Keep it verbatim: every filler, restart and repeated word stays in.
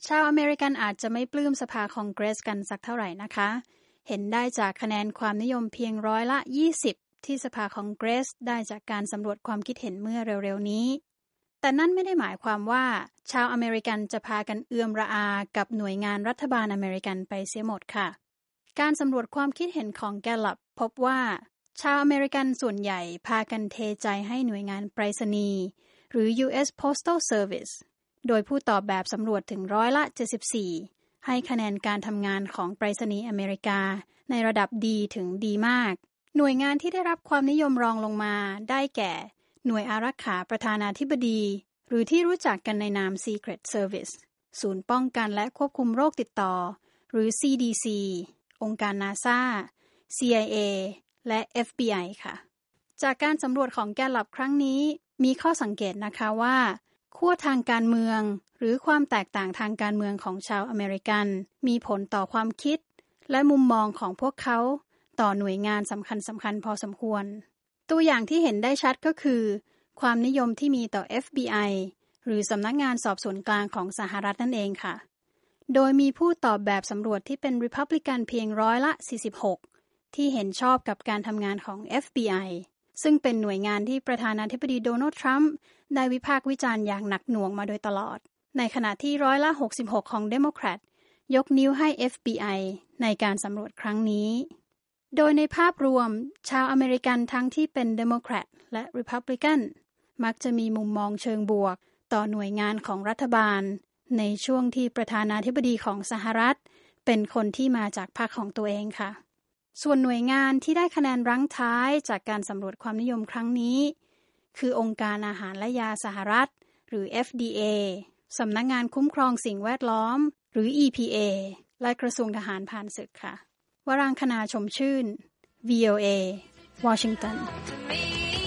ชาวอเมริกันอาจจะไม่ปลื้มสภาคองเกรสกันสักเท่าไหร่นะคะเห็นได้จากคะแนนความนิยมเพียงร้อยละยี่สิบที่สภาคองเกรสได้จากการสำรวจความคิดเห็นเมื่อเร็วๆนี้แต่นั่นไม่ได้หมายความว่าชาวอเมริกันจะพากันเอื้อมระอากับหน่วยงานรัฐบาลอเมริกันไปเสียหมดค่ะการสำรวจความคิดเห็นของ Gallup พบว่าชาวอเมริกันส่วนใหญ่พากันเทใจให้หน่วยงานไปรษณีย์หรือ ยู เอส Postal Service โดยผู้ตอบแบบสำรวจถึงร้อยละเจ็ดสิบสี่ให้คะแนนการทำงานของไปรษณีย์อเมริกาในระดับดีถึงดีมากหน่วยงานที่ได้รับความนิยมรองลงมาได้แก่หน่วยอารักขาประธานาธิบดีหรือที่รู้จักกันในนาม Secret Service ศูนย์ป้องกันและควบคุมโรคติดต่อหรือ ซี ดี ซี องค์การ NASA ซี ไอ เอ และ เอฟ บี ไอ ค่ะจากการสำรวจของ Gallup ครั้งนี้มีข้อสังเกตนะคะว่าขั้วทางการเมืองหรือความแตกต่างทางการเมืองของชาวอเมริกันมีผลต่อความคิดและมุมมองของพวกเขาต่อหน่วยงานสำคัญสำคัญพอสมควรตัวอย่างที่เห็นได้ชัดก็คือความนิยมที่มีต่อ เอฟ บี ไอ หรือสำนักงานสอบสวนกลางของสหรัฐนั่นเองค่ะโดยมีผู้ตอบแบบสำรวจที่เป็น Republican เพียงร้อยละสี่สิบหกที่เห็นชอบกับการทำงานของ เอฟ บี ไอ ซึ่งเป็นหน่วยงานที่ประธานาธิบดีโดนัลด์ทรัมป์ได้วิพากษ์วิจารณ์อย่างหนักหน่วงมาโดยตลอดในขณะที่ร้อยละหกสิบหกของเดโมแครตยกนิ้วให้ เอฟ บี ไอ ในการสำรวจครั้งนี้โดยในภาพรวมชาวอเมริกันทั้งที่เป็นเดโมแครตและ Republican มักจะมีมุมมองเชิงบวกต่อหน่วยงานของรัฐบาลในช่วงที่ประธานาธิบดีของสหรัฐเป็นคนที่มาจากพรรคของตัวเองค่ะส่วนหน่วยงานที่ได้คะแนนรั้งท้ายจากการสำรวจความนิยมครั้งนี้คือองค์การอาหารและยาสหรัฐหรือ เอฟ ดี เอ สำนักงานคุ้มครองสิ่งแวดล้อมหรือ อี พี เอ และกระทรวงทหารผ่านศึกค่ะวรางคณาชมชื่น วี โอ เอ Washington